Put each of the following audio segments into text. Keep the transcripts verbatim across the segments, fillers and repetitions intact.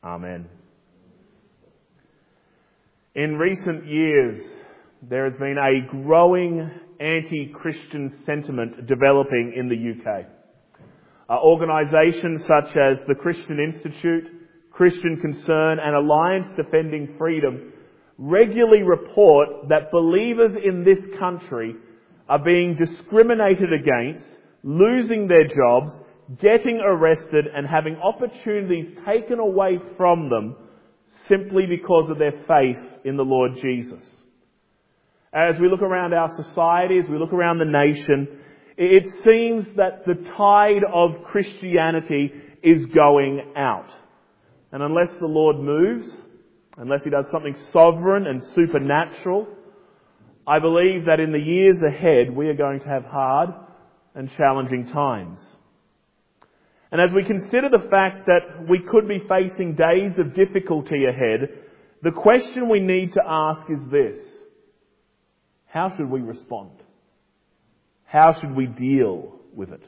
Amen. In recent years, there has been a growing anti-Christian sentiment developing in the U K. Uh, organisations such as the Christian Institute, Christian Concern and Alliance Defending Freedom regularly report that believers in this country are being discriminated against, losing their jobs, getting arrested and having opportunities taken away from them simply because of their faith in the Lord Jesus. As we look around our society, as we look around the nation, it seems that the tide of Christianity is going out. And unless the Lord moves, unless He does something sovereign and supernatural, I believe that in the years ahead we are going to have hard and challenging times. And as we consider the fact that we could be facing days of difficulty ahead, the question we need to ask is this: how should we respond? How should we deal with it?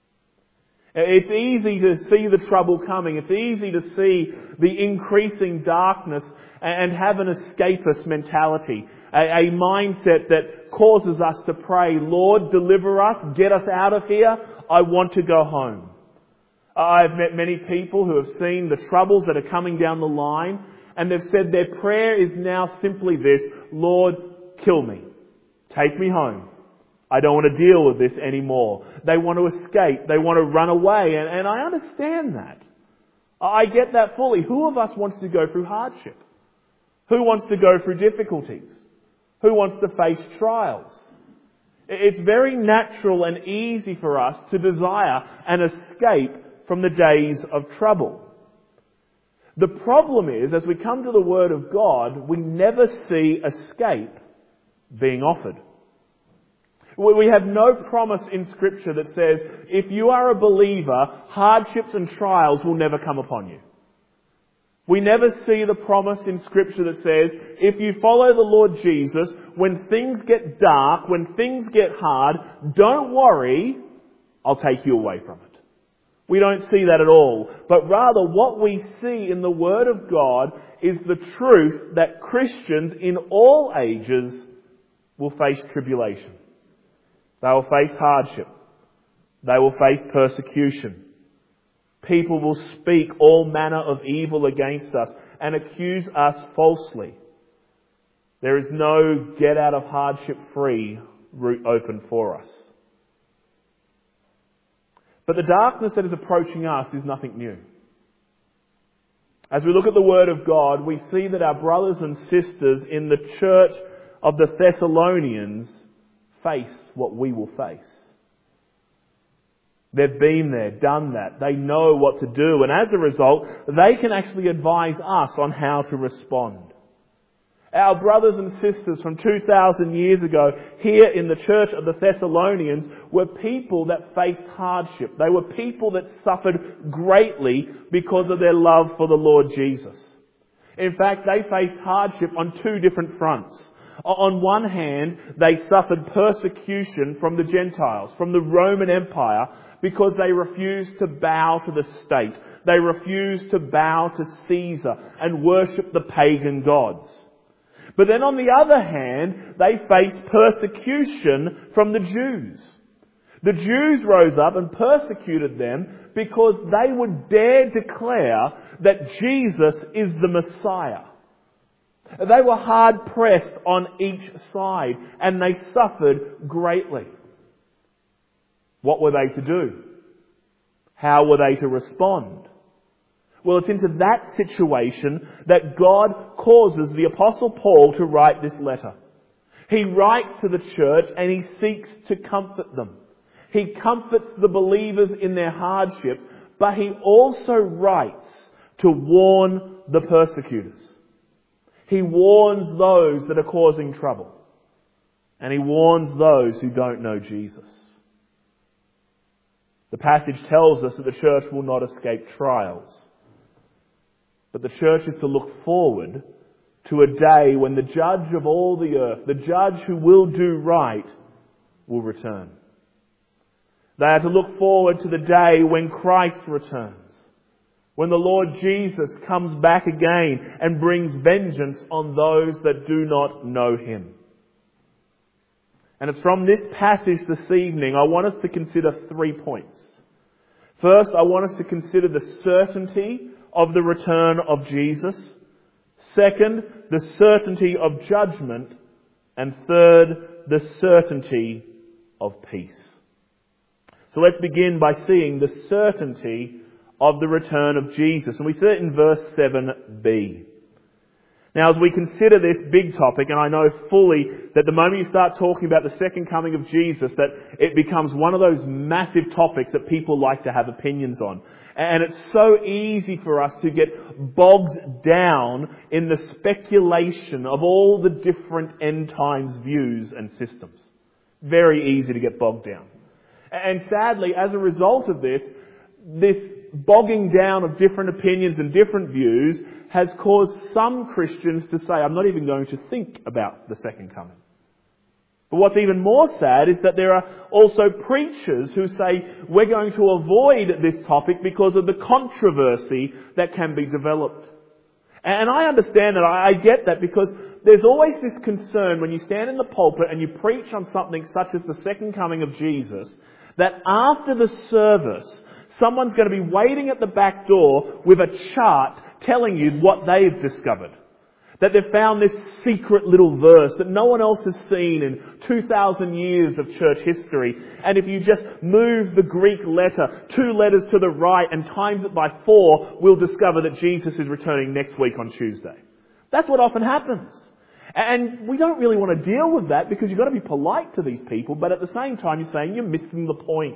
It's easy to see the trouble coming. It's easy to see the increasing darkness and have an escapist mentality, a, a mindset that causes us to pray, Lord, deliver us, get us out of here. I want to go home. I've met many people who have seen the troubles that are coming down the line, and they've said their prayer is now simply this: Lord, kill me. Take me home. I don't want to deal with this anymore. They want to escape. They want to run away. And, and I understand that. I get that fully. Who of us wants to go through hardship? Who wants to go through difficulties? Who wants to face trials? It's very natural and easy for us to desire an escape from the days of trouble. The problem is, as we come to the Word of God, we never see escape being offered. We have no promise in Scripture that says, if you are a believer, hardships and trials will never come upon you. We never see the promise in Scripture that says, if you follow the Lord Jesus, when things get dark, when things get hard, don't worry, I'll take you away from it. We don't see that at all. But rather, what we see in the Word of God is the truth that Christians in all ages will face tribulation. They will face hardship. They will face persecution. People will speak all manner of evil against us and accuse us falsely. There is no get out of hardship free route open for us. But the darkness that is approaching us is nothing new. As we look at the Word of God, we see that our brothers and sisters in the church of the Thessalonians face what we will face. They've been there, done that. They know what to do. And as a result, they can actually advise us on how to respond. Our brothers and sisters from two thousand years ago here in the church of the Thessalonians were people that faced hardship. They were people that suffered greatly because of their love for the Lord Jesus. In fact, they faced hardship on two different fronts. On one hand, they suffered persecution from the Gentiles, from the Roman Empire, because they refused to bow to the state. They refused to bow to Caesar and worship the pagan gods. But then on the other hand, they faced persecution from the Jews. The Jews rose up and persecuted them because they would dare declare that Jesus is the Messiah. They were hard pressed on each side and they suffered greatly. What were they to do? How were they to respond? Well, it's into that situation that God causes the Apostle Paul to write this letter. He writes to the church and he seeks to comfort them. He comforts the believers in their hardships, but he also writes to warn the persecutors. He warns those that are causing trouble. And he warns those who don't know Jesus. The passage tells us that the church will not escape trials. But the church is to look forward to a day when the judge of all the earth, the judge who will do right, will return. They are to look forward to the day when Christ returns. When the Lord Jesus comes back again and brings vengeance on those that do not know Him. And it's from this passage this evening I want us to consider three points. First, I want us to consider the certainty of the return of Jesus. Second, the certainty of judgment. And third, the certainty of peace. So let's begin by seeing the certainty of the return of Jesus. And we see it in verse seven b. Now, as we consider this big topic, and I know fully that the moment you start talking about the second coming of Jesus, that it becomes one of those massive topics that people like to have opinions on. And it's so easy for us to get bogged down in the speculation of all the different end times views and systems. Very easy to get bogged down. And sadly, as a result of this, this bogging down of different opinions and different views has caused some Christians to say, I'm not even going to think about the second coming. But what's even more sad is that there are also preachers who say we're going to avoid this topic because of the controversy that can be developed. And I understand that, I get that, because there's always this concern when you stand in the pulpit and you preach on something such as the second coming of Jesus, that after the service, someone's going to be waiting at the back door with a chart telling you what they've discovered. That they've found this secret little verse that no one else has seen in two thousand years of church history. And if you just move the Greek letter two letters to the right and times it by four, we'll discover that Jesus is returning next week on Tuesday. That's what often happens. And we don't really want to deal with that because you've got to be polite to these people, but at the same time you're saying you're missing the point.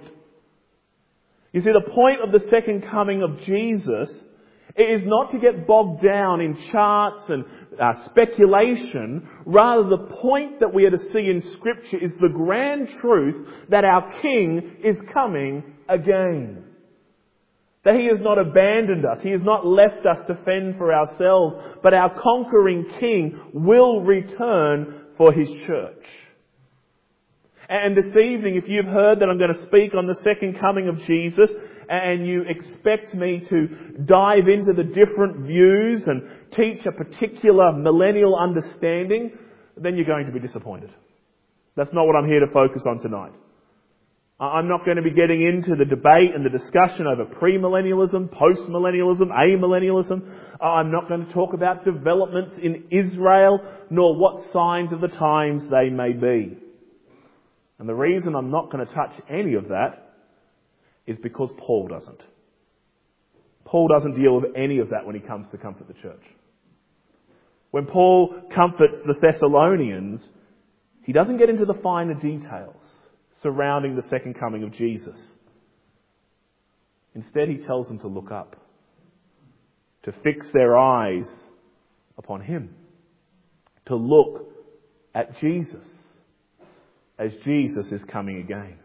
You see, the point of the second coming of Jesus is not to get bogged down in charts and uh, speculation. Rather, the point that we are to see in Scripture is the grand truth that our King is coming again. That He has not abandoned us. He has not left us to fend for ourselves. But our conquering King will return for His church. And this evening, if you've heard that I'm going to speak on the second coming of Jesus, and you expect me to dive into the different views and teach a particular millennial understanding, then you're going to be disappointed. That's not what I'm here to focus on tonight. I'm not going to be getting into the debate and the discussion over premillennialism, postmillennialism, amillennialism. I'm not going to talk about developments in Israel, nor what signs of the times they may be. And the reason I'm not going to touch any of that is because Paul doesn't. Paul doesn't deal with any of that when he comes to comfort the church. When Paul comforts the Thessalonians, he doesn't get into the finer details surrounding the second coming of Jesus. Instead, he tells them to look up, to fix their eyes upon Him, to look at Jesus as Jesus is coming again.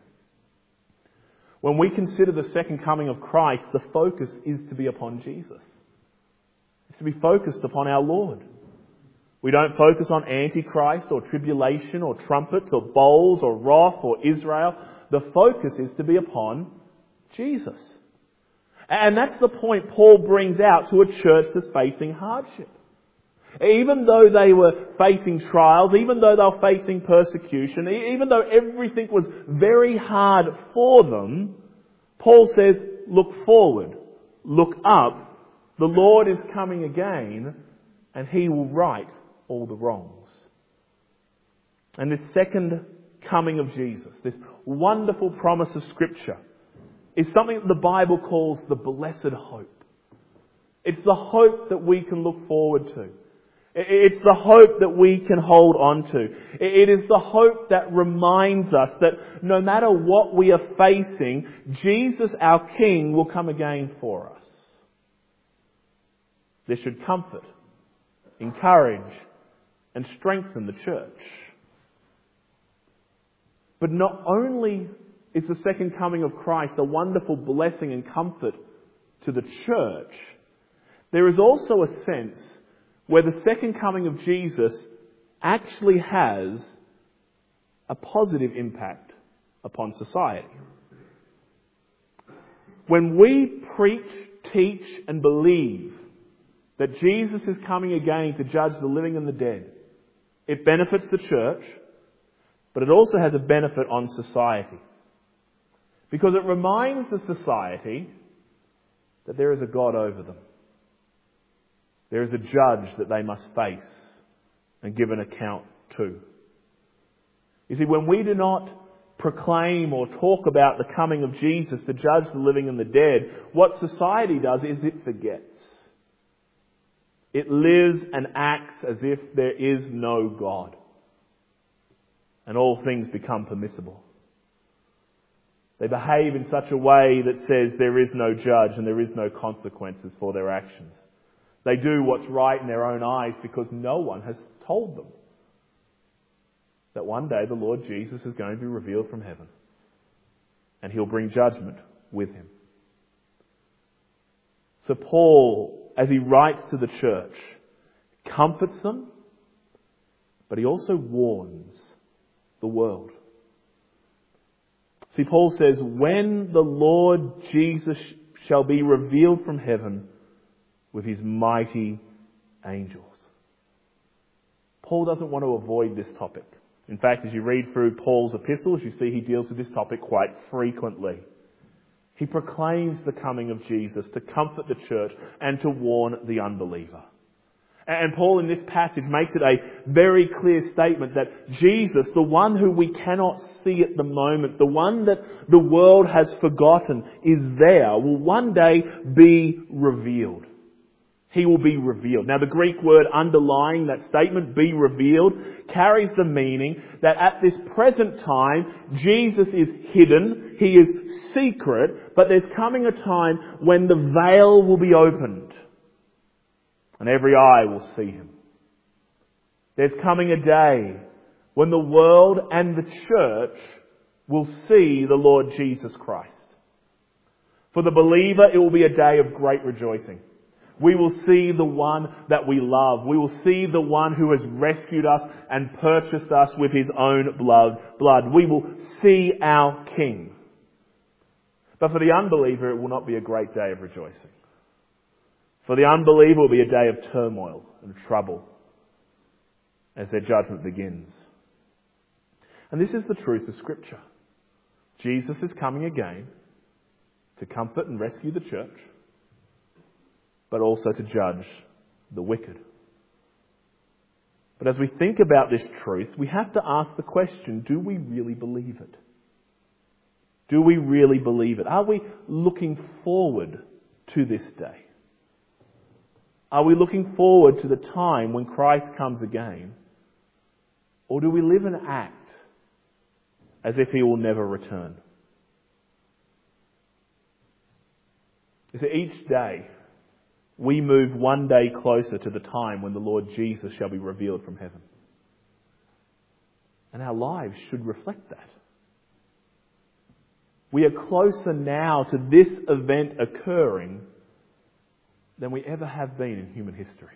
When we consider the second coming of Christ, the focus is to be upon Jesus. It's to be focused upon our Lord. We don't focus on Antichrist or tribulation or trumpets or bowls or wrath or Israel. The focus is to be upon Jesus. And that's the point Paul brings out to a church that's facing hardship. Even though they were facing trials, even though they were facing persecution, even though everything was very hard for them, Paul says, look forward, look up. The Lord is coming again and He will right all the wrongs. And this second coming of Jesus, this wonderful promise of Scripture, is something that the Bible calls the blessed hope. It's the hope that we can look forward to. It's the hope that we can hold on to. It is the hope that reminds us that no matter what we are facing, Jesus, our King, will come again for us. This should comfort, encourage, and strengthen the church. But not only is the second coming of Christ a wonderful blessing and comfort to the church, there is also a sense where the second coming of Jesus actually has a positive impact upon society. When we preach teach and believe that Jesus is coming again to judge the living and the dead, it benefits the church, but it also has a benefit on society. Because it reminds the society that there is a God over them. There is a judge that they must face and give an account to. You see, when we do not proclaim or talk about the coming of Jesus to judge the living and the dead, what society does is it forgets. It lives and acts as if there is no God. And all things become permissible. They behave in such a way that says there is no judge and there is no consequences for their actions. They do what's right in their own eyes because no one has told them that one day the Lord Jesus is going to be revealed from heaven and He'll bring judgment with Him. So Paul, as he writes to the church, comforts them, but he also warns the world. See, Paul says, when the Lord Jesus shall be revealed from heaven with His mighty angels. Paul doesn't want to avoid this topic. In fact, as you read through Paul's epistles, you see he deals with this topic quite frequently. He proclaims the coming of Jesus to comfort the church and to warn the unbeliever. And Paul in this passage makes it a very clear statement that Jesus, the one who we cannot see at the moment, the one that the world has forgotten is there, will one day be revealed. He will be revealed. Now the Greek word underlying that statement, be revealed, carries the meaning that at this present time, Jesus is hidden, He is secret, but there's coming a time when the veil will be opened and every eye will see Him. There's coming a day when the world and the church will see the Lord Jesus Christ. For the believer, it will be a day of great rejoicing. We will see the one that we love. We will see the one who has rescued us and purchased us with His own blood. blood. We will see our King. But for the unbeliever, it will not be a great day of rejoicing. For the unbeliever, it will be a day of turmoil and trouble as their judgment begins. And this is the truth of Scripture. Jesus is coming again to comfort and rescue the church, but also to judge the wicked. But as we think about this truth, we have to ask the question, do we really believe it? Do we really believe it? Are we looking forward to this day? Are we looking forward to the time when Christ comes again? Or do we live and act as if He will never return? You see, each day we move one day closer to the time when the Lord Jesus shall be revealed from heaven. And our lives should reflect that. We are closer now to this event occurring than we ever have been in human history.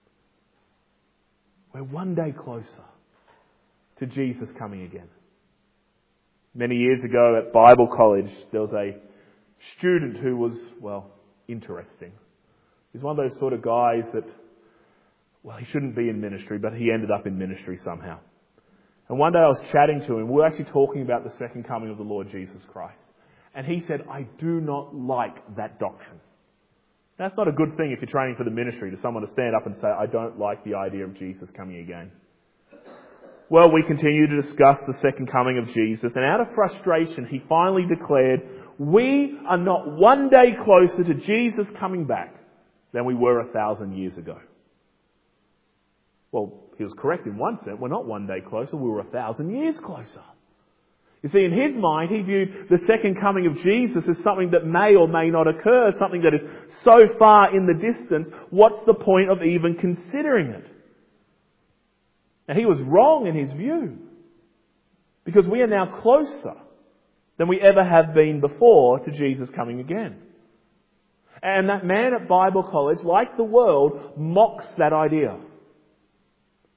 We're one day closer to Jesus coming again. Many years ago at Bible college, there was a student who was, well, interesting. He's one of those sort of guys that, well, he shouldn't be in ministry, but he ended up in ministry somehow. And one day I was chatting to him. We were actually talking about the second coming of the Lord Jesus Christ. And he said, I do not like that doctrine. That's not a good thing if you're training for the ministry, to someone to stand up and say, I don't like the idea of Jesus coming again. Well, we continue to discuss the second coming of Jesus, and out of frustration, he finally declared, we are not one day closer to Jesus coming back than we were a thousand years ago. Well, he was correct in one sense. We're not one day closer, we were a thousand years closer. You see, in his mind, he viewed the second coming of Jesus as something that may or may not occur, something that is so far in the distance, what's the point of even considering it? Now, he was wrong in his view, because we are now closer than we ever have been before to Jesus coming again. And that man at Bible college, like the world, mocks that idea.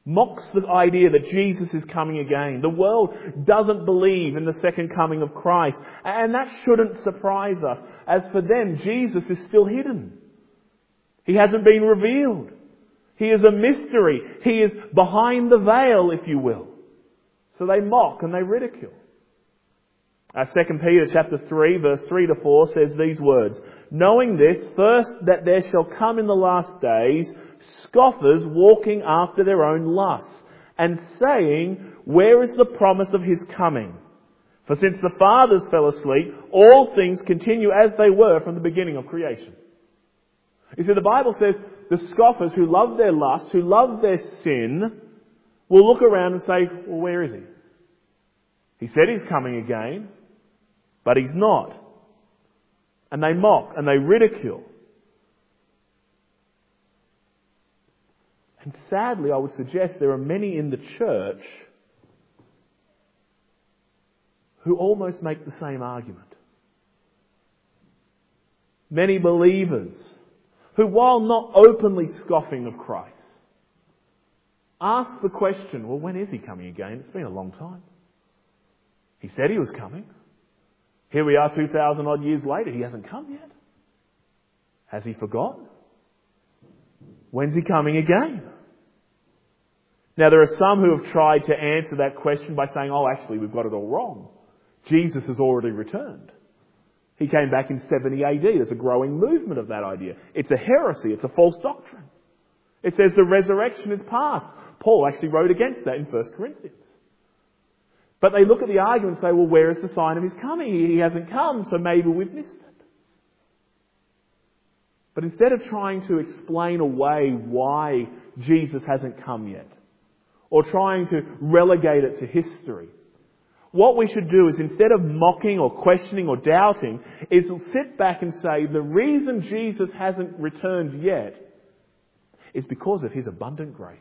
mocks the idea that Jesus is coming again. The world doesn't believe in the second coming of Christ. And that shouldn't surprise us. As for them, Jesus is still hidden. He hasn't been revealed. He is a mystery. He is behind the veil, if you will. So they mock and they ridicule. Uh, Second Peter chapter three, verse three to four says these words, "Knowing this, first that there shall come in the last days scoffers walking after their own lusts, and saying, where is the promise of his coming? For since the fathers fell asleep, all things continue as they were from the beginning of creation." You see, the Bible says the scoffers who love their lust, who love their sin, will look around and say, well, where is he? He said he's coming again, but he's not. And they mock and they ridicule. And sadly, I would suggest there are many in the church who almost make the same argument. Many believers who, while not openly scoffing of Christ, ask the question, well, when is he coming again? It's been a long time. He said he was coming. Here we are two thousand odd years later. He hasn't come yet. Has he forgotten? When's he coming again? Now, there are some who have tried to answer that question by saying, oh, actually, we've got it all wrong. Jesus has already returned. He came back in seventy A D. There's a growing movement of that idea. It's a heresy. It's a false doctrine. It says the resurrection is past. Paul actually wrote against that in First Corinthians. But they look at the argument and say, well, where is the sign of his coming? He hasn't come, so maybe we've missed it. But instead of trying to explain away why Jesus hasn't come yet, or trying to relegate it to history, what we should do is, instead of mocking or questioning or doubting, is sit back and say, the reason Jesus hasn't returned yet is because of his abundant grace.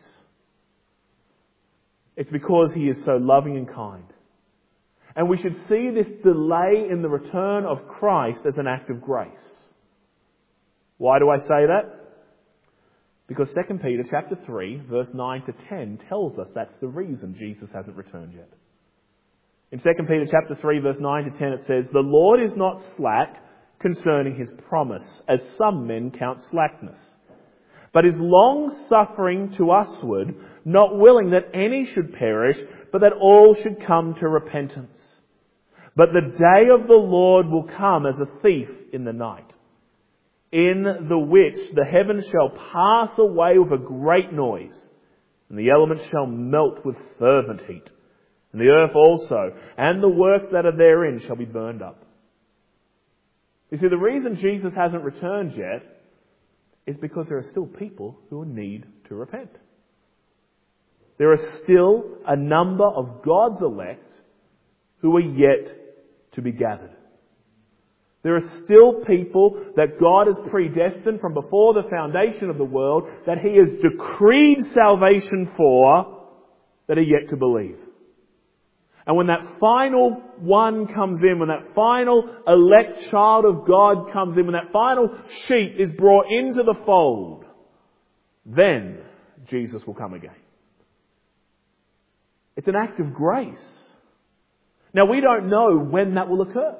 It's because he is so loving and kind. And we should see this delay in the return of Christ as an act of grace. Why do I say that? Because Second Peter chapter three, verse nine to ten tells us that's the reason Jesus hasn't returned yet. In Second Peter chapter three, verse nine to ten, it says, "The Lord is not slack concerning his promise, as some men count slackness, but is long-suffering to usward, not willing that any should perish, but that all should come to repentance. But the day of the Lord will come as a thief in the night, in the which the heavens shall pass away with a great noise, and the elements shall melt with fervent heat, and the earth also, and the works that are therein shall be burned up." You see, the reason Jesus hasn't returned yet is because there are still people who need to repent. There are still a number of God's elect who are yet to be gathered. There are still people that God has predestined from before the foundation of the world, that he has decreed salvation for, that are yet to believe. And when that final one comes in, when that final elect child of God comes in, when that final sheep is brought into the fold, then Jesus will come again. It's an act of grace. Now, we don't know when that will occur.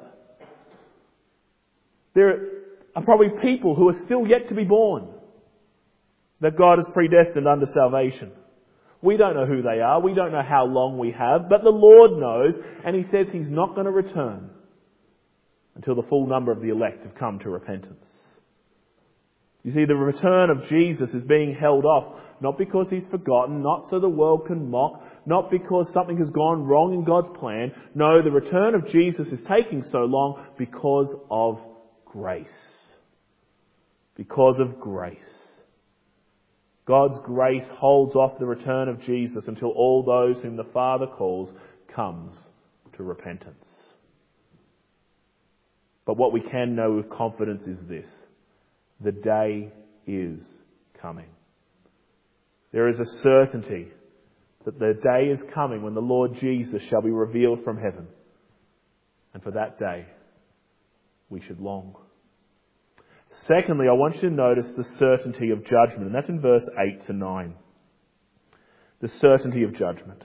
There are probably people who are still yet to be born that God has predestined under salvation. We don't know who they are. We don't know how long we have. But the Lord knows, and he says he's not going to return until the full number of the elect have come to repentance. You see, the return of Jesus is being held off, not because he's forgotten, not so the world can mock, not because something has gone wrong in God's plan. No, the return of Jesus is taking so long because of grace. Because of grace. God's grace holds off the return of Jesus until all those whom the Father calls comes to repentance. But what we can know with confidence is this: the day is coming. There is a certainty that the day is coming when the Lord Jesus shall be revealed from heaven. And for that day, we should long. Secondly, I want you to notice the certainty of judgment, and that's in verse eight to nine. The certainty of judgment.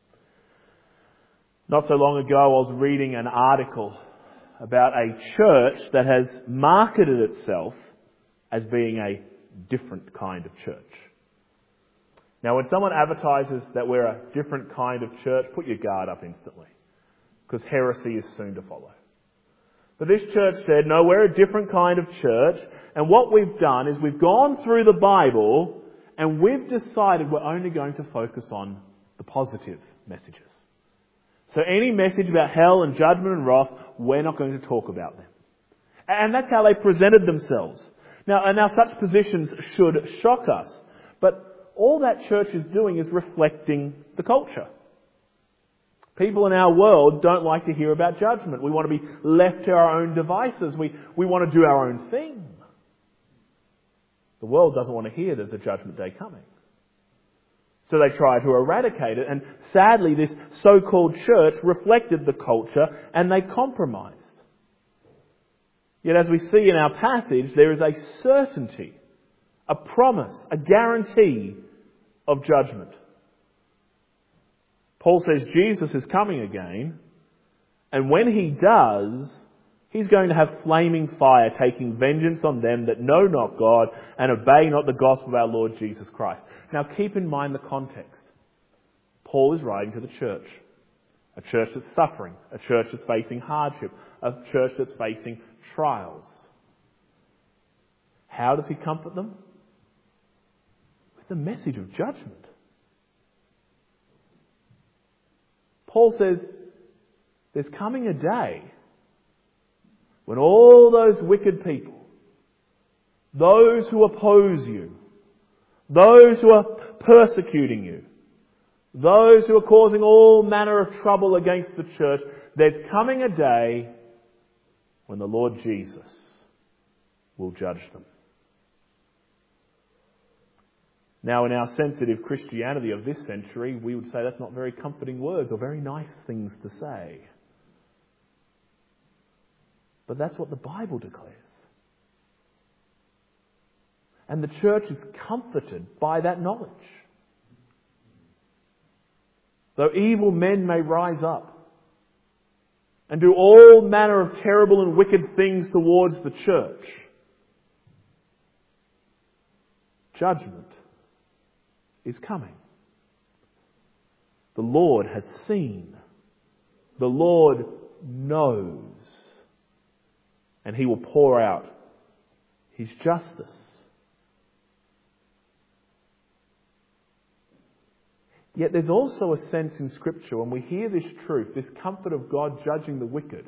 Not so long ago, I was reading an article about a church that has marketed itself as being a different kind of church. Now, when someone advertises that we're a different kind of church, put your guard up instantly, because heresy is soon to follow. But this church said, no, we're a different kind of church, and what we've done is we've gone through the Bible and we've decided we're only going to focus on the positive messages. So any message about hell and judgment and wrath, we're not going to talk about them. And that's how they presented themselves. Now, and now such positions should shock us, but all that church is doing is reflecting the culture. People in our world don't like to hear about judgment. We want to be left to our own devices. We, we want to do our own thing. The world doesn't want to hear there's a judgment day coming. So they try to eradicate it. And sadly, this so-called church reflected the culture and they compromised. Yet as we see in our passage, there is a certainty, a promise, a guarantee of judgment. Paul says Jesus is coming again, and when he does, he's going to have flaming fire taking vengeance on them that know not God and obey not the gospel of our Lord Jesus Christ. Now keep in mind the context. Paul is writing to the church. A church that's suffering. A church that's facing hardship. A church that's facing trials. How does he comfort them? With the message of judgment. Paul says, there's coming a day when all those wicked people, those who oppose you, those who are persecuting you, those who are causing all manner of trouble against the church, there's coming a day when the Lord Jesus will judge them. Now, in our sensitive Christianity of this century, we would say that's not very comforting words or very nice things to say. But that's what the Bible declares. And the church is comforted by that knowledge. Though evil men may rise up and do all manner of terrible and wicked things towards the church, judgment is coming. The Lord has seen. The Lord knows. And He will pour out His justice. Yet there's also a sense in Scripture when we hear this truth, this comfort of God judging the wicked,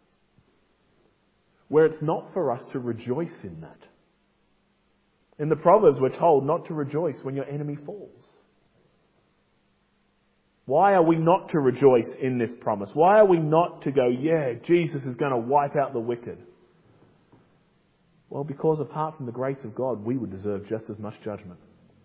where it's not for us to rejoice in that. In the Proverbs we're told not to rejoice when your enemy falls. Why are we not to rejoice in this promise? Why are we not to go, yeah, Jesus is going to wipe out the wicked? Well, because apart from the grace of God, we would deserve just as much judgment.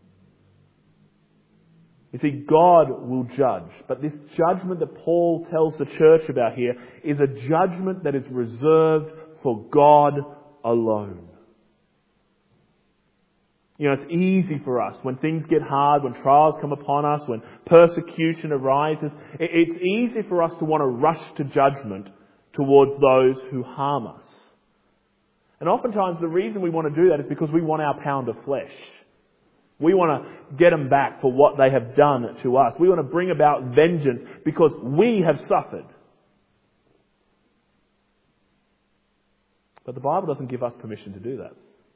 You see, God will judge, but this judgment that Paul tells the church about here is a judgment that is reserved for God alone. You know, it's easy for us when things get hard, when trials come upon us, when persecution arises. It's easy for us to want to rush to judgment towards those who harm us. And oftentimes the reason we want to do that is because we want our pound of flesh. We want to get them back for what they have done to us. We want to bring about vengeance because we have suffered. But the Bible doesn't give us permission to do that.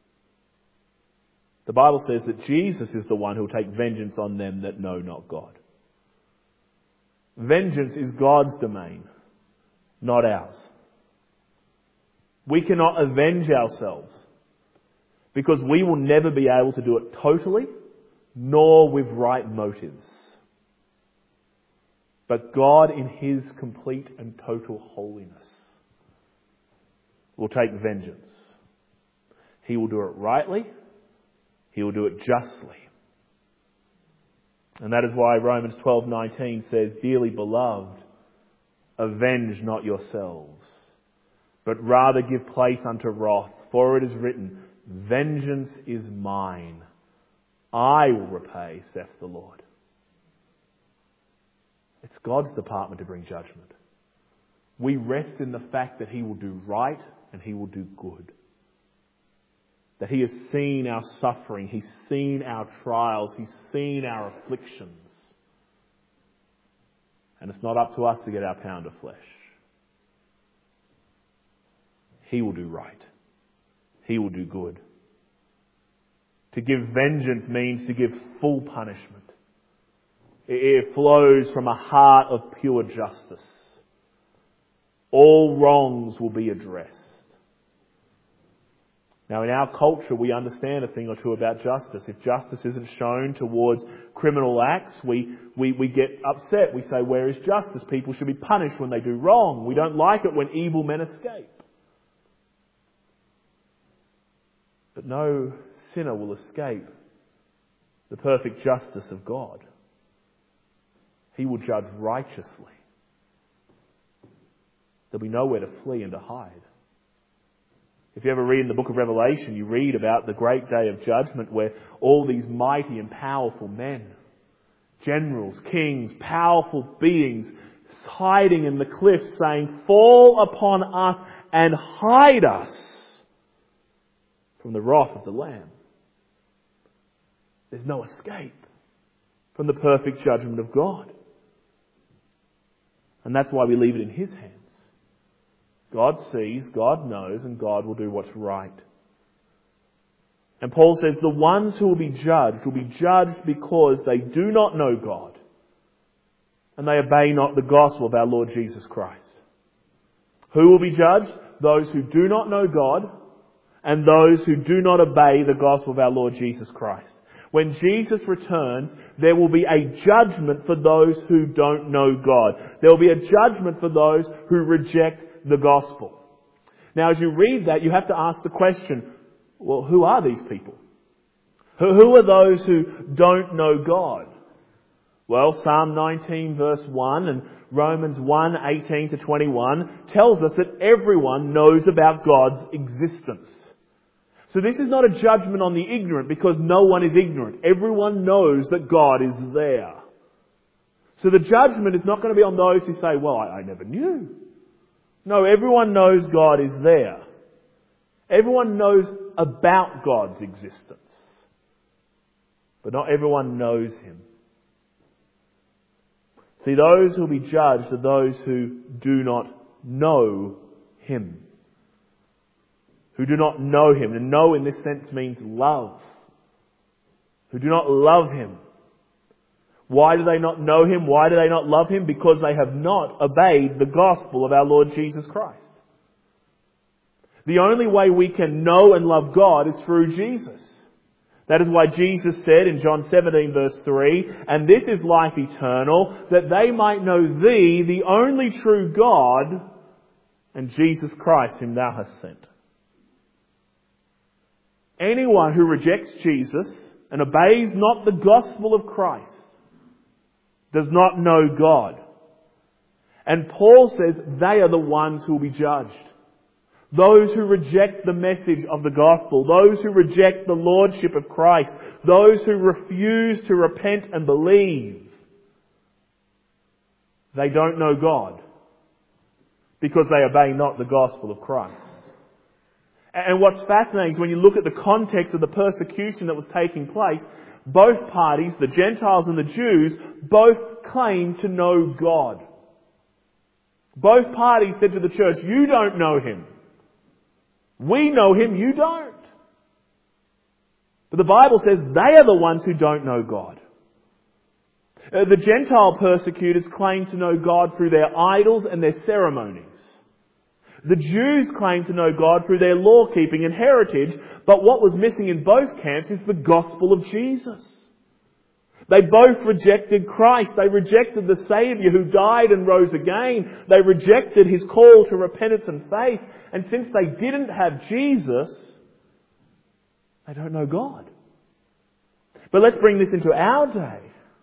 The Bible says that Jesus is the one who will take vengeance on them that know not God. Vengeance is God's domain, not ours. We cannot avenge ourselves because we will never be able to do it totally, nor with right motives. But God, in His complete and total holiness, will take vengeance. He will do it rightly. He will do it justly. And that is why Romans twelve nineteen says, "Dearly beloved, avenge not yourselves, but rather give place unto wrath, for it is written, vengeance is mine. I will repay, saith the Lord." It's God's department to bring judgment. We rest in the fact that He will do right and He will do good. That He has seen our suffering, He's seen our trials, He's seen our afflictions. And it's not up to us to get our pound of flesh. He will do right. He will do good. To give vengeance means to give full punishment. It flows from a heart of pure justice. All wrongs will be addressed. Now, in our culture, we understand a thing or two about justice. If justice isn't shown towards criminal acts, we, we, we get upset. We say, where is justice? People should be punished when they do wrong. We don't like it when evil men escape. But no sinner will escape the perfect justice of God. He will judge righteously. There'll be nowhere to flee and to hide. If you ever read in the book of Revelation, you read about the great day of judgment where all these mighty and powerful men, generals, kings, powerful beings, hiding in the cliffs saying, fall upon us and hide us from the wrath of the Lamb. There's no escape from the perfect judgment of God. And that's why we leave it in His hands. God sees, God knows, and God will do what's right. And Paul says the ones who will be judged will be judged because they do not know God and they obey not the gospel of our Lord Jesus Christ. Who will be judged? Those who do not know God and those who do not obey the gospel of our Lord Jesus Christ. When Jesus returns, there will be a judgment for those who don't know God. There will be a judgment for those who reject the gospel. Now, as you read that, you have to ask the question, well, who are these people? Who, who are those who don't know God? Well, Psalm nineteen verse one and Romans one, eighteen to twenty-one tells us that everyone knows about God's existence. So this is not a judgment on the ignorant because no one is ignorant. Everyone knows that God is there. So the judgment is not going to be on those who say, well, I, I never knew. No, everyone knows God is there. Everyone knows about God's existence. But not everyone knows Him. See, those who will be judged are those who do not know Him. Who do not know Him. And know in this sense means love. Who do not love Him. Why do they not know Him? Why do they not love Him? Because they have not obeyed the gospel of our Lord Jesus Christ. The only way we can know and love God is through Jesus. That is why Jesus said in John seventeen verse three, and this is life eternal, that they might know Thee, the only true God, and Jesus Christ whom Thou hast sent. Anyone who rejects Jesus and obeys not the gospel of Christ does not know God. And Paul says they are the ones who will be judged. Those who reject the message of the gospel, those who reject the lordship of Christ, those who refuse to repent and believe, they don't know God because they obey not the gospel of Christ. And what's fascinating is when you look at the context of the persecution that was taking place, both parties, the Gentiles and the Jews, both claimed to know God. Both parties said to the church, you don't know Him. We know Him, you don't. But the Bible says they are the ones who don't know God. Uh, the Gentile persecutors claimed to know God through their idols and their ceremonies. The Jews claimed to know God through their law-keeping and heritage, but what was missing in both camps is the gospel of Jesus. They both rejected Christ. They rejected the Saviour who died and rose again. They rejected His call to repentance and faith. And since they didn't have Jesus, they don't know God. But let's bring this into our day.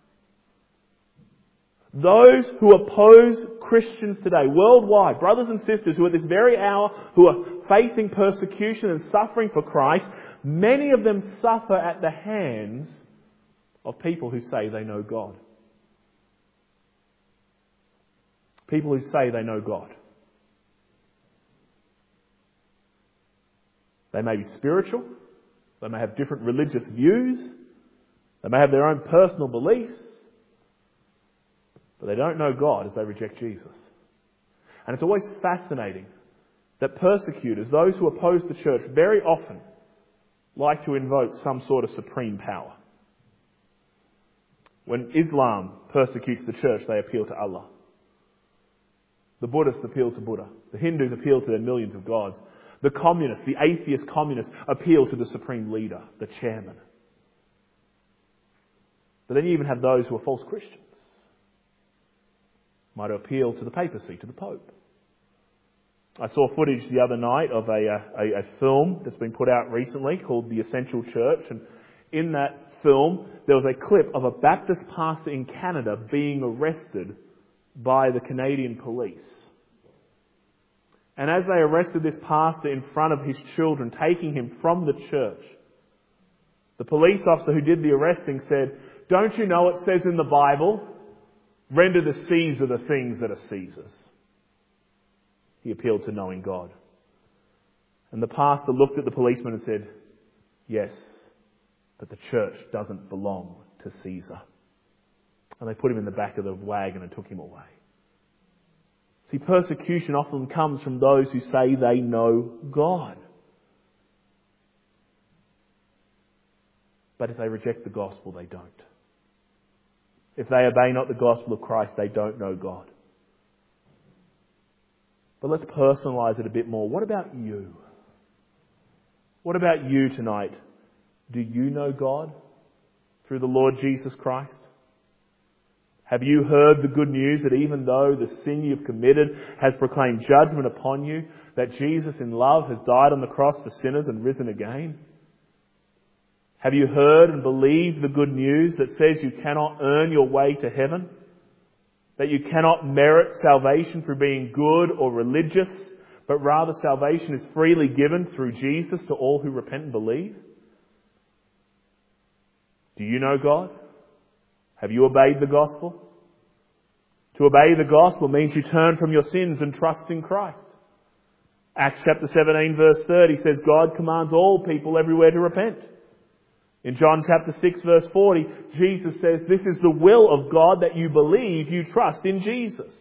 Those who oppose Christians today, worldwide, brothers and sisters who at this very hour who are facing persecution and suffering for Christ, many of them suffer at the hands of people who say they know God. People who say they know God. They may be spiritual. They may have different religious views. They may have their own personal beliefs. But they don't know God as they reject Jesus. And it's always fascinating that persecutors, those who oppose the church, very often like to invoke some sort of supreme power. When Islam persecutes the church, they appeal to Allah. The Buddhists appeal to Buddha. The Hindus appeal to their millions of gods. The communists, the atheist communists, appeal to the supreme leader, the chairman. But then you even have those who are false Christians. Might appeal to the papacy, to the Pope. I saw footage the other night of a, a, a film that's been put out recently called The Essential Church, and in that film there was a clip of a Baptist pastor in Canada being arrested by the Canadian police. And as they arrested this pastor in front of his children, taking him from the church, the police officer who did the arresting said, "Don't you know it says in the Bible, render to Caesar the things that are Caesar's?" He appealed to knowing God. And the pastor looked at the policeman and said, "Yes, but the church doesn't belong to Caesar." And they put him in the back of the wagon and took him away. See, persecution often comes from those who say they know God. But if they reject the gospel, they don't. If they obey not the gospel of Christ, they don't know God. But let's personalise it a bit more. What about you? What about you tonight? Do you know God through the Lord Jesus Christ? Have you heard the good news that even though the sin you've committed has proclaimed judgment upon you, that Jesus in love has died on the cross for sinners and risen again? Have you heard and believed the good news that says you cannot earn your way to heaven? That you cannot merit salvation through being good or religious, but rather salvation is freely given through Jesus to all who repent and believe? Do you know God? Have you obeyed the gospel? To obey the gospel means you turn from your sins and trust in Christ. Acts chapter seventeen verse thirty says God commands all people everywhere to repent. In John chapter six verse forty, Jesus says this is the will of God that you believe, you trust in Jesus.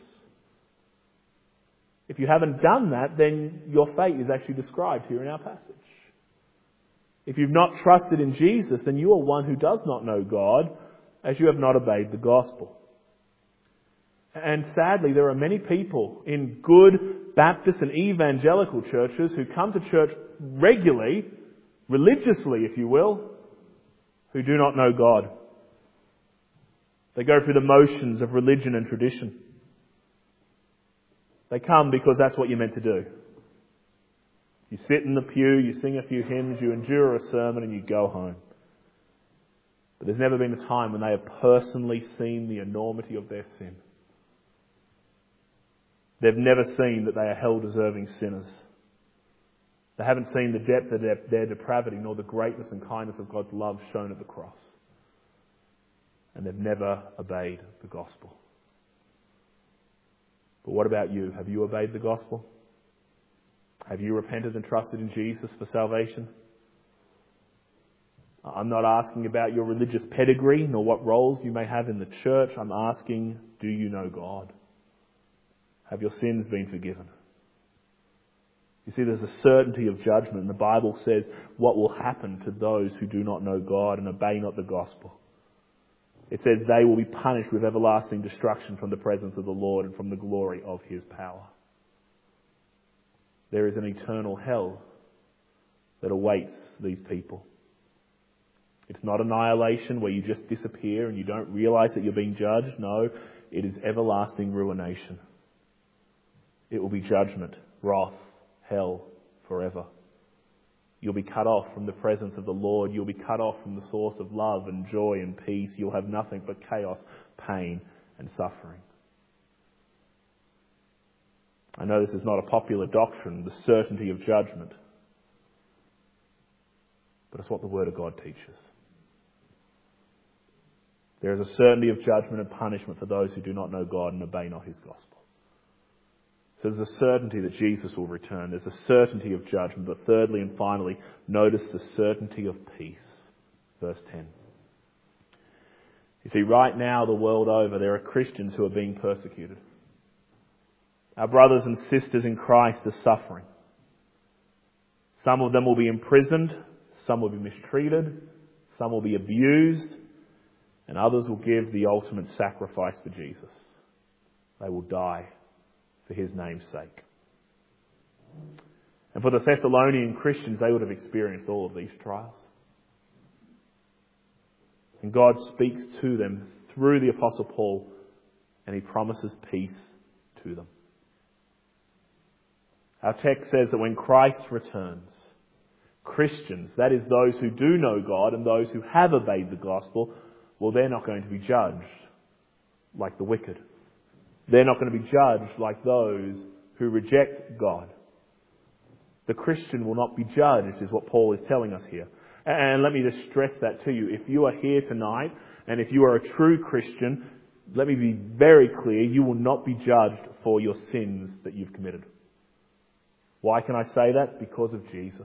If you haven't done that, then your fate is actually described here in our passage. If you've not trusted in Jesus, then you are one who does not know God, as you have not obeyed the gospel. And sadly, there are many people in good Baptist and evangelical churches who come to church regularly, religiously if you will, who do not know God. They go through the motions of religion and tradition. They come because that's what you're meant to do. You sit in the pew, you sing a few hymns, you endure a sermon and you go home. But there's never been a time when they have personally seen the enormity of their sin. They've never seen that they are hell-deserving sinners. They haven't seen the depth of their, their depravity nor the greatness and kindness of God's love shown at the cross. And they've never obeyed the gospel. But what about you? Have you obeyed the gospel? Have you repented and trusted in Jesus for salvation? I'm not asking about your religious pedigree nor what roles you may have in the church. I'm asking, do you know God? Have your sins been forgiven? You see, there's a certainty of judgment, and the Bible says what will happen to those who do not know God and obey not the gospel. It says they will be punished with everlasting destruction from the presence of the Lord and from the glory of His power. There is an eternal hell that awaits these people. It's not annihilation where you just disappear and you don't realise that you're being judged. No, it is everlasting ruination. It will be judgment, wrath, hell forever. You'll be cut off from the presence of the Lord. You'll be cut off from the source of love and joy and peace. You'll have nothing but chaos, pain and suffering. I know this is not a popular doctrine, the certainty of judgment. But it's what the Word of God teaches. There is a certainty of judgment and punishment for those who do not know God and obey not His gospel. So there's a certainty that Jesus will return. There's a certainty of judgment. But thirdly and finally, notice the certainty of peace. Verse ten. You see, right now, the world over, there are Christians who are being persecuted. Our brothers and sisters in Christ are suffering. Some of them will be imprisoned. Some will be mistreated. Some will be abused. And others will give the ultimate sacrifice for Jesus. They will die for His name's sake. And for the Thessalonian Christians, they would have experienced all of these trials. And God speaks to them through the Apostle Paul, and He promises peace to them. Our text says that when Christ returns, Christians, that is those who do know God and those who have obeyed the gospel, well, they're not going to be judged like the wicked. They're not going to be judged like those who reject God. The Christian will not be judged, is what Paul is telling us here. And let me just stress that to you. If you are here tonight, and if you are a true Christian, let me be very clear, you will not be judged for your sins that you've committed. Why can I say that? Because of Jesus.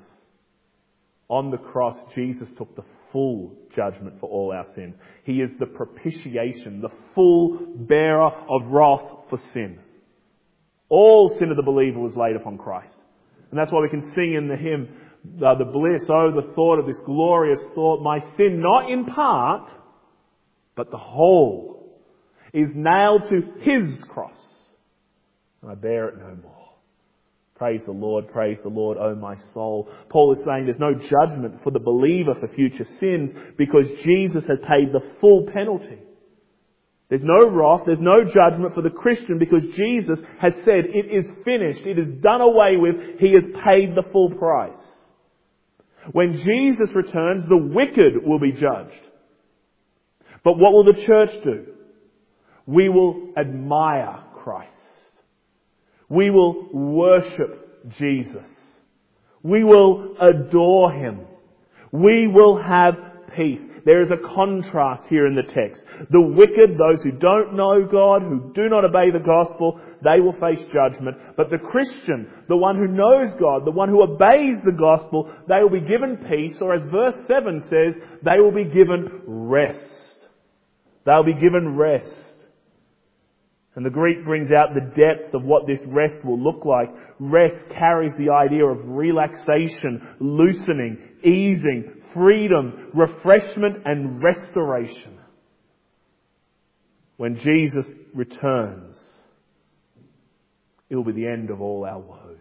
On the cross, Jesus took the full judgment for all our sins. He is the propitiation, the full bearer of wrath for sin. All sin of the believer was laid upon Christ. And that's why we can sing in the hymn, uh, the bliss, oh, the thought of this glorious thought, my sin, not in part, but the whole, is nailed to His cross. And I bear it no more. Praise the Lord, praise the Lord, O my soul. Paul is saying there's no judgment for the believer for future sins because Jesus has paid the full penalty. There's no wrath, there's no judgment for the Christian because Jesus has said it is finished, it is done away with, He has paid the full price. When Jesus returns, the wicked will be judged. But what will the church do? We will admire Christ. We will worship Jesus. We will adore Him. We will have peace. There is a contrast here in the text. The wicked, those who don't know God, who do not obey the gospel, they will face judgment. But the Christian, the one who knows God, the one who obeys the gospel, they will be given peace, or as verse seven says, they will be given rest. They'll be given rest. And the Greek brings out the depth of what this rest will look like. Rest carries the idea of relaxation, loosening, easing, freedom, refreshment and restoration. When Jesus returns, it will be the end of all our woes.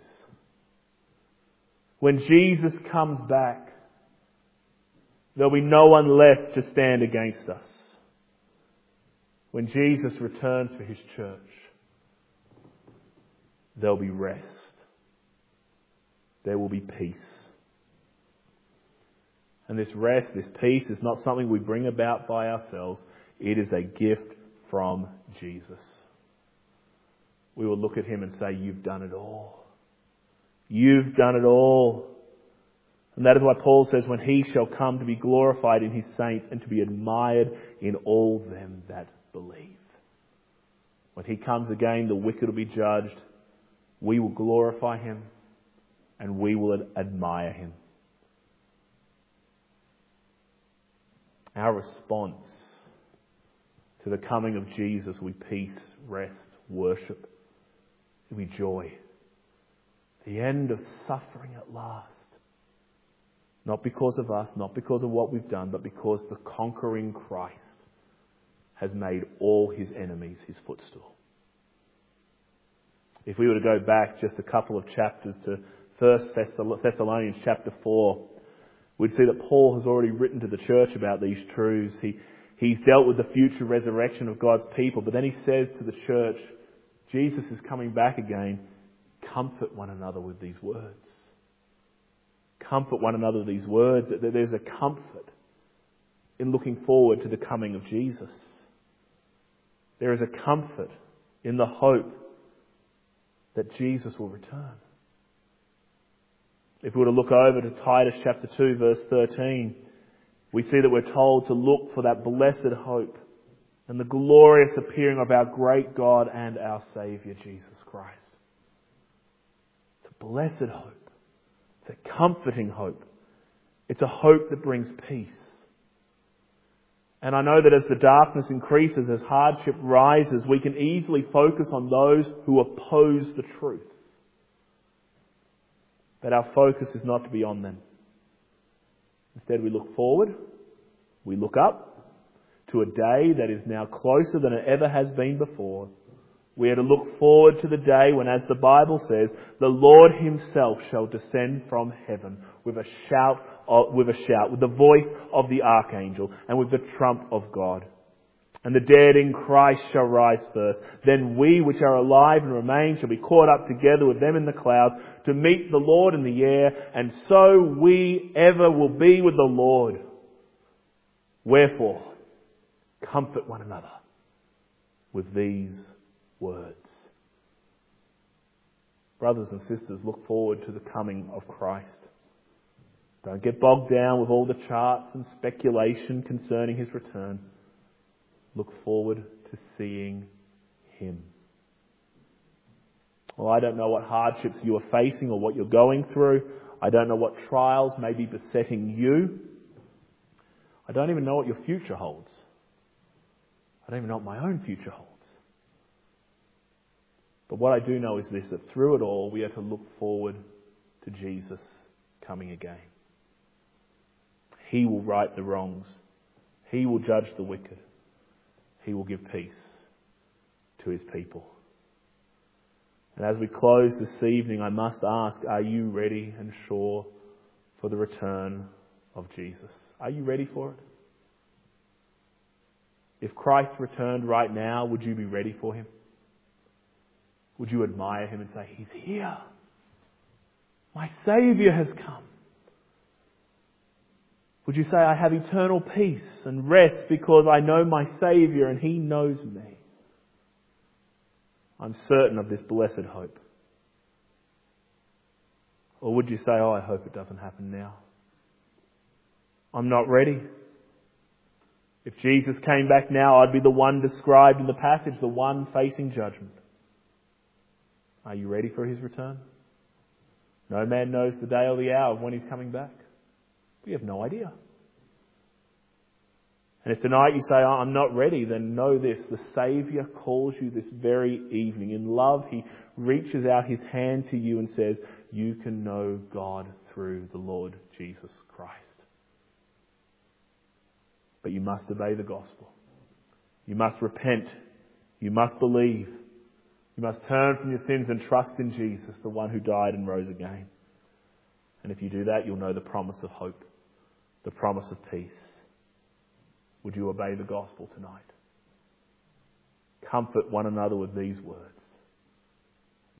When Jesus comes back, there'll be no one left to stand against us. When Jesus returns for His church, there'll be rest. There will be peace. And this rest, this peace, is not something we bring about by ourselves. It is a gift from Jesus. We will look at Him and say, you've done it all. You've done it all. And that is why Paul says, when He shall come to be glorified in His saints and to be admired in all them that believe. When He comes again, the wicked will be judged. We will glorify Him and we will admire Him. Our response to the coming of Jesus will be peace, rest, worship. It will be joy. The end of suffering at last. Not because of us, not because of what we've done, but because the conquering Christ has made all His enemies His footstool. If we were to go back just a couple of chapters to First Thessalonians chapter four, we'd see that Paul has already written to the church about these truths. He, he's dealt with the future resurrection of God's people, but then he says to the church, Jesus is coming back again. Comfort one another with these words. Comfort one another with these words. That there's a comfort in looking forward to the coming of Jesus. There is a comfort in the hope that Jesus will return. If we were to look over to Titus chapter two verse thirteen, we see that we're told to look for that blessed hope and the glorious appearing of our great God and our Saviour Jesus Christ. a blessed hope. It's a comforting hope. It's a hope that brings peace. And I know that as the darkness increases, as hardship rises, we can easily focus on those who oppose the truth. But our focus is not to be on them. Instead, we look forward, we look up to a day that is now closer than it ever has been before. We are to look forward to the day when, as the Bible says, the Lord himself shall descend from heaven with a shout, of, with a shout, with the voice of the archangel and with the trump of God. And the dead in Christ shall rise first. Then we which are alive and remain shall be caught up together with them in the clouds to meet the Lord in the air, and so we ever will be with the Lord. Wherefore, comfort one another with these words. Brothers and sisters, look forward to the coming of Christ. Don't get bogged down with all the charts and speculation concerning his return. Look forward to seeing him. Well, I don't know what hardships you are facing or what you're going through. I don't know what trials may be besetting you. I don't even know what your future holds. I don't even know what my own future holds. But what I do know is this, that through it all, we are to look forward to Jesus coming again. He will right the wrongs. He will judge the wicked. He will give peace to his people. And as we close this evening, I must ask, are you ready and sure for the return of Jesus? Are you ready for it? If Christ returned right now, would you be ready for him? Would you admire him and say, he's here. My Saviour has come. Would you say, I have eternal peace and rest because I know my Saviour and he knows me? I'm certain of this blessed hope. Or would you say, oh, I hope it doesn't happen now. I'm not ready. If Jesus came back now, I'd be the one described in the passage, the one facing judgment. Are you ready for his return? No man knows the day or the hour of when he's coming back. We have no idea. And if tonight you say, oh, I'm not ready, then know this. The Saviour calls you this very evening. In love, he reaches out his hand to you and says, you can know God through the Lord Jesus Christ. But you must obey the gospel. You must repent. You must believe. You must turn from your sins and trust in Jesus, the one who died and rose again. And if you do that, you'll know the promise of hope, the promise of peace. Would you obey the gospel tonight? Comfort one another with these words.